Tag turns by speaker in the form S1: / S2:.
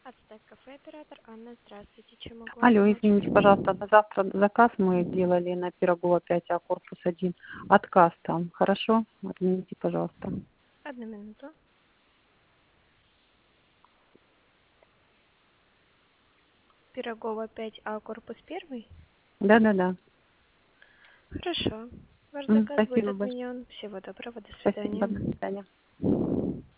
S1: Ацтек кафе, оператор Анна. Здравствуйте. Чем могу вам
S2: Алло,
S1: помочь?
S2: извините, пожалуйста, на завтра заказ мы делали на Пирогова 5А, корпус 1. Отказ там, хорошо? Отмените, пожалуйста.
S1: Одну минуту. Пирогова 5А, корпус 1.
S2: Да-да-да.
S1: Хорошо. Ваш заказ будет
S2: Спасибо большое.
S1: отменен. Всего доброго. До
S2: Спасибо,
S1: свидания.
S2: до свидания.